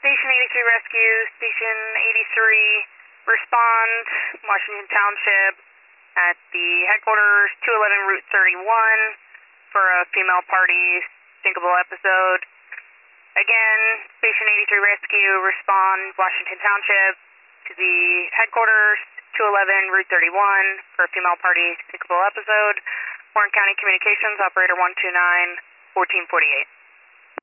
Station 83 Rescue, Station 83, respond, Washington Township, at the headquarters, 211 Route 31, for a female party sinkable episode. Again, Station 83 Rescue, respond, Washington Township, to the headquarters, 211 Route 31, for a female party sinkable episode. Warren County Communications, Operator 129, 1448.